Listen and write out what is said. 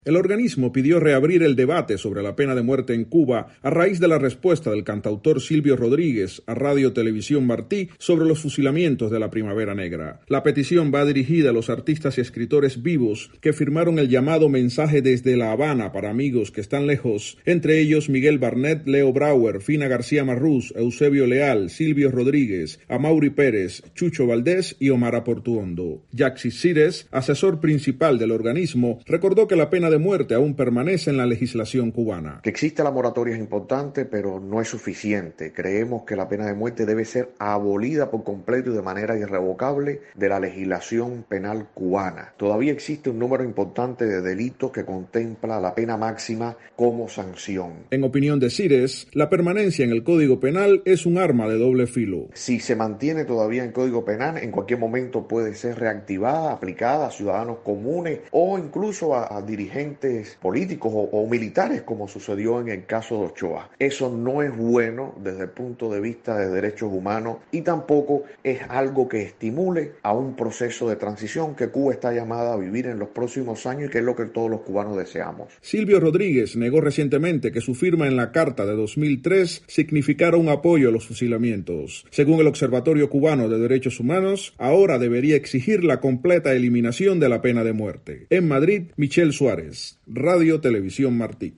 El organismo pidió reabrir el debate sobre la pena de muerte en Cuba a raíz de la respuesta del cantautor Silvio Rodríguez a Radio Televisión Martí sobre los fusilamientos de la Primavera Negra. La petición va dirigida a los artistas y escritores vivos que firmaron el llamado mensaje desde La Habana para amigos que están lejos, entre ellos Miguel Barnett, Leo Brauer, Fina García Marrús, Eusebio Leal, Silvio Rodríguez, Amaury Pérez, Chucho Valdés y Omar Portuondo. Yaxis Cires, asesor principal del organismo, recordó que la pena de muerte aún permanece en la legislación cubana. Que existe la moratoria es importante, pero no es suficiente. Creemos que la pena de muerte debe ser abolida por completo y de manera irrevocable de la legislación penal cubana. Todavía existe un número importante de delitos que contempla la pena máxima como sanción. En opinión de Cires, la permanencia en el Código Penal es un arma de doble filo. Si se mantiene todavía en Código Penal, en cualquier momento puede ser reactivada, aplicada a ciudadanos comunes o incluso a dirigentes políticos o militares, como sucedió en el caso de Ochoa. Eso no es bueno desde el punto de vista de derechos humanos y tampoco es algo que estimule a un proceso de transición que Cuba está llamada a vivir en los próximos años y que es lo que todos los cubanos deseamos. Silvio Rodríguez negó recientemente que su firma en la Carta de 2003 significara un apoyo a los fusilamientos. Según el Observatorio Cubano de Derechos Humanos, ahora debería exigir la completa eliminación de la pena de muerte. En Madrid, Michelle Suárez, Radio Televisión Martí.